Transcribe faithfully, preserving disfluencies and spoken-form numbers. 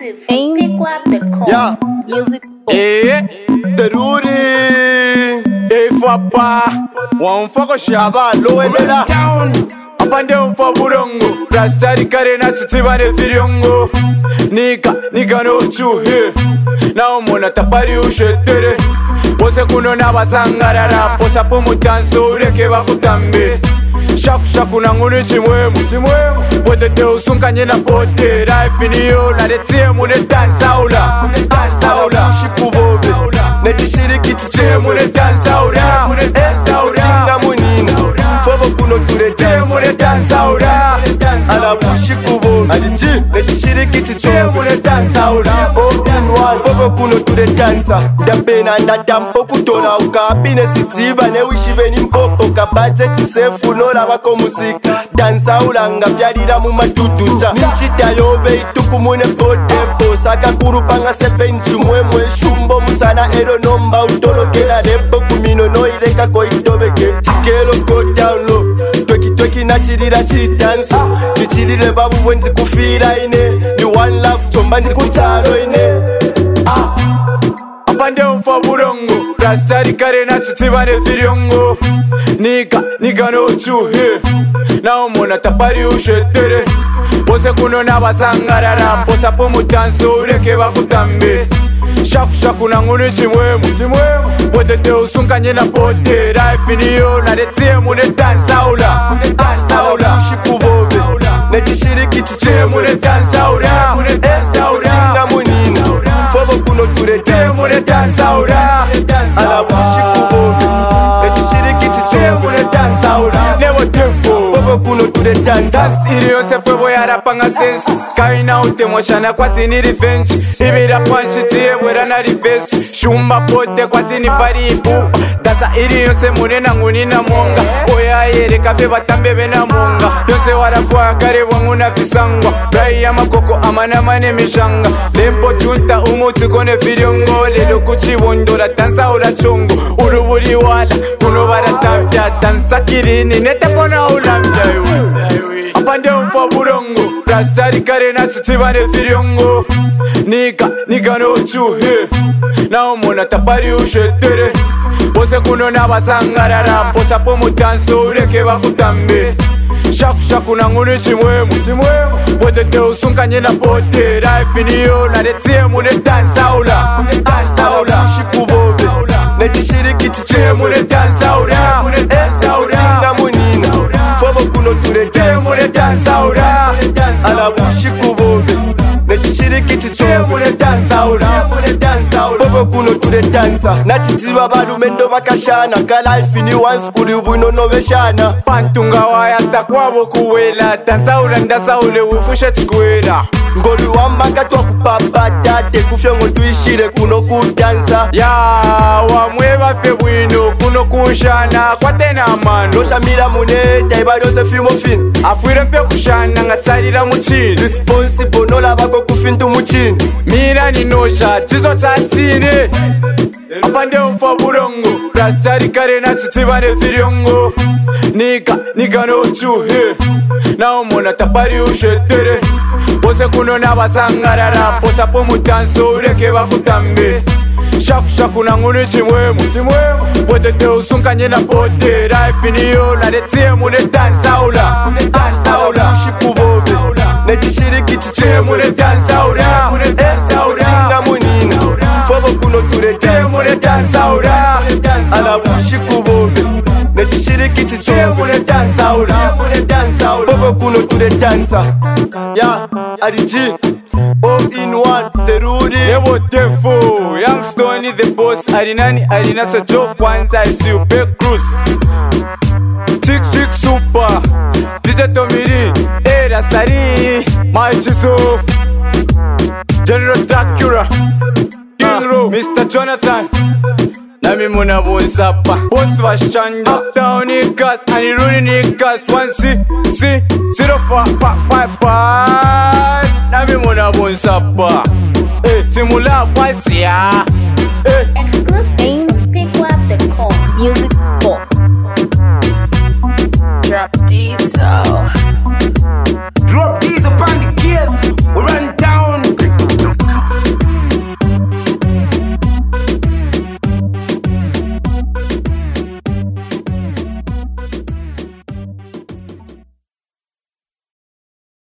Exclusive from Pickwap dot com. Yeah. Music. Eh, Teruri. Eh, Fapa. One foko shaba lowelela. Apande umfa burongo. Rastari kare na chitibane firiongo. Nika, nika no chuhe. Na umona tapari ushetere. Pose kuno na basangarara. Posa pomu tanso ureke bakutambe. Shaku shaku na nguni chimwemu. Pwede te usunkanye na pote. Life iniyo na retie mune tansaula. Tansaula shikubove. Netishiri kitu che mune tansaula. Tansaula na munina. Fobo kuno turete mune tansaula. Alabu shikubove. Adiji netishiri kitu che mune tansaula. Fobo kuno turete tansa. Ndapena ndatampo kutola ukapine sitiba. Ne wishive ni mpopo ka budget sefu nora bako musika. Tansaula nga fyarira mu matutucha. Nishita yobe ituku mune pote. Saka kurupanga sevenchi mwemwe shumbo musana ero nomba utolokela repo kumino no ireka ko itobeke. Chikelo go down low. Tweki tweki na chirira chitanso. Nichirire babu wenzi kufira ine. Ni one love chomba ndi kuchalo ine. Ah. Apande umfa burongo. Rastari kare na chitibane firiongo. Nika, nika no chuhe. Na umona tapari ushetere. Pose kuno na basangarara. Posa pomu tanso ureke bakutambe. Shaku shaku na nguni chimwemu. Pwede te usunkanye na pote. Life iniyo na retie mune tansaula. Tansaula shikubove. Netishiri kitu che mune tansaula. Tansaula na munina. Fobo kuno turete mune tansaula. Alabu shikubove. Netishiri kitu che mune tansaula. Never tefo. Fobo kuno turete tansa. Dance iri yonse fwe boya rapanga sense. Kaina ute moshana kwati ni revenge. Ibira panshi tiye mwera na reverse. Shumba pote kwati ni fari ipupa. Dasa iri yonse mune na nguni na monga. Oya yere kafe batambe bena monga. Yonse warafua kare wangu na visangwa. Rai ya makoko amana mane mishanga. Lempo chunta umuti kone firiongo. Lelo kuchi wondora tansa ura chongo. Uruburi wala kuno baratamfya. Tansa kirini nete pona ulamja yue. Apande umfa burongo. Rastari kare na chitibane firiongo. Nika, nika no chuhe. Na umona tapari ushetere. Pose kuno na basangarara. Posa pomu tanso ureke bakutambe. Shaku shaku na nguni chimwemu. Pwede te usunkanye na pote. Life iniyo na retie mune tansaula. Tansaula shikubove. Netishiri kitu che mune tansaula. Tansaula na munina. Fobo kuno turete mune tansaula. Alabu shikubove. Netishiri kitu che mune tansaula. Fobo kuno turete tansa. Nachitiwa barumendo bakashana. Ka life ini once kuri buno noveshana. Pantunga waya takwabo kuwela. Tansaula ndasaule ufusha chikwela. Ngoli wamba katwa kupapata. Tekufya ngo tuishire kuno kutansa. Ya wamwe bafe bwino kuno kushana. Kwa tena mano Nosha mira mune taiba yose fimo fin. Afuire fe kushana nga charira muchini. Responsible nola bako kufintu muchini. Mira ni nosha chizo cha chini. Apande umfa burongo. Rastari kare na chitibane firiongo. Nika, nika no chuhe. Na umona tapari ushetere. Pose kuno na basangarara. Posa pomu tanso ureke bakutambe. Shaku shaku na nguni chimwemu. Pwede te usunkanye na pote. Life iniyo na retie mune tansaula. Tansaula shikubove. Netishiri kitu che mune tansaula. Tansaula na munina. Fobo kuno turete mune tansaula. Alabu shikubove. Netishiri kitu che mune tansaula. Fobo kuno turete tansa. Ya Adiji all in one Teruri. Never tefo. Young Stone is the boss. Arinani arina so joke kwanza. I see you big cruise. Chick chick super. D J Tomiri. Era Sari. My Chiso. General Dracula. King Ro. Mister Jonathan. Nami muna bonsapa. Boss wa shanja. Uptown nikas. Aniruni nikas. One C. C. Zero five five five. Nami muna bonsapa. Eh, timula faisia. Eh. Exclusive.